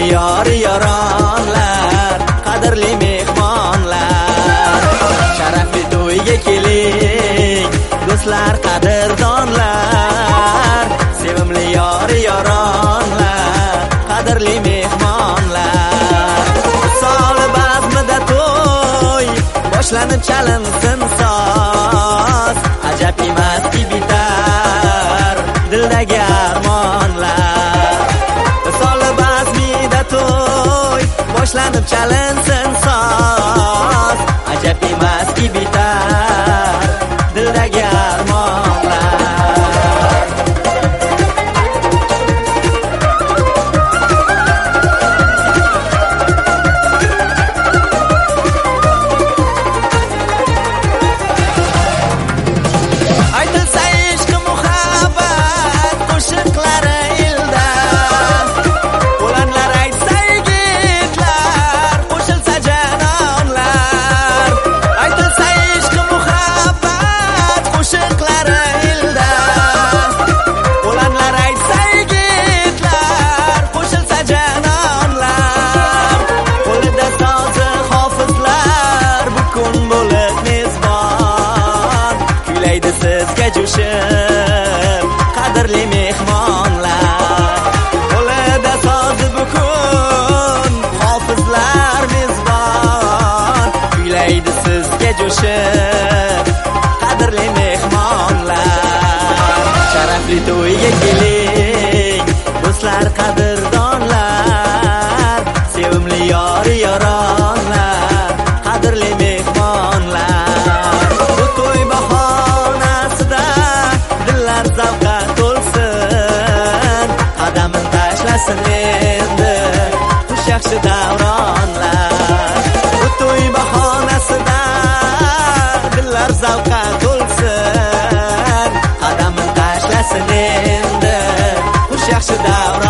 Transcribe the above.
yori yoronlar, qadrli mehmonlar, sharafli to'yga keling, do'stlar, qadrdonlar, sevimli yori yoronlar, qadrli mehmonlar. Misol bazmida to'y boshlanib chalinsin soz, ajab emaski bitar dildagi armonlar. Misol bazmida to'y boshlanib chalinsin soz, ajab emaski bitar dildagi armonlar. Qadrli mehmonlar, qo'lida sozi bukun hofizlar mezbon, kuylaydi sizga jo'shib qadrli mehmonlar. Sharafli to'yga keling, do'stlar, qadrdonlar, sevimli yori yoronlar, qadrli mehmonlar. Bu to'y bahonasida dillar zavqqa to'lsin, qadamin tashlasin endi xush yaxshi davronlar. Bu to'y bahonasida dillar zavqqa to'lsin, qadamin tashlasin endi xush yaxshi davronlar.